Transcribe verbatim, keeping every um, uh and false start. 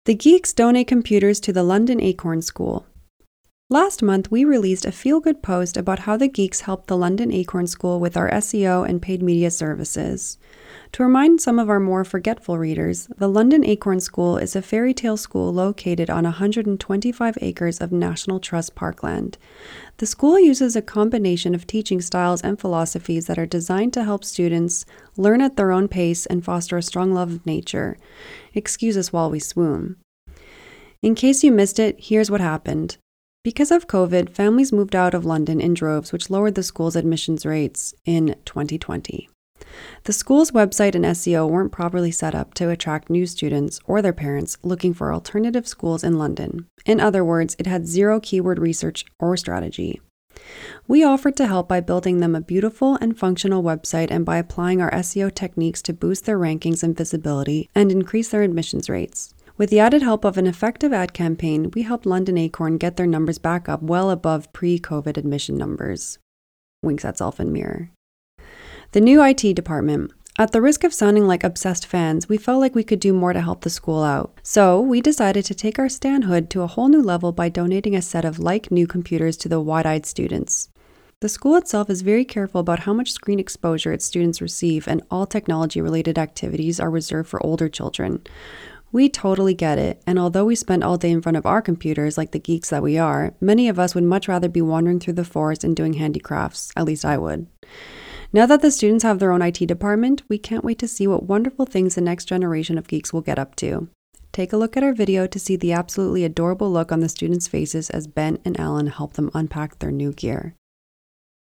The Geeks donate computers to the London Acorn School. Last month, we released a feel-good post about how the Geeks helped the London Acorn School with our S E O and paid media services. To remind some of our more forgetful readers, the London Acorn School is a fairy tale school located on one hundred twenty-five acres of National Trust parkland. The school uses a combination of teaching styles and philosophies that are designed to help students learn at their own pace and foster a strong love of nature. Excuse us while we swoon. In case you missed it, here's what happened. Because of COVID, families moved out of London in droves, which lowered the school's admissions rates in twenty twenty. The school's website and S E O weren't properly set up to attract new students or their parents looking for alternative schools in London. In other words, it had zero keyword research or strategy. We offered to help by building them a beautiful and functional website and by applying our S E O techniques to boost their rankings and visibility and increase their admissions rates. With the added help of an effective ad campaign, we helped London Acorn get their numbers back up well above pre-COVID admission numbers. Winks at self and mirror. The new I T department. At the risk of sounding like obsessed fans, we felt like we could do more to help the school out. So we decided to take our Stanhood to a whole new level by donating a set of like-new computers to the wide-eyed students. The school itself is very careful about how much screen exposure its students receive, and all technology-related activities are reserved for older children. We totally get it, and although we spend all day in front of our computers like the geeks that we are, many of us would much rather be wandering through the forest and doing handicrafts. At least I would. Now that the students have their own I T department, we can't wait to see what wonderful things the next generation of geeks will get up to. Take a look at our video to see the absolutely adorable look on the students' faces as Ben and Alan help them unpack their new gear.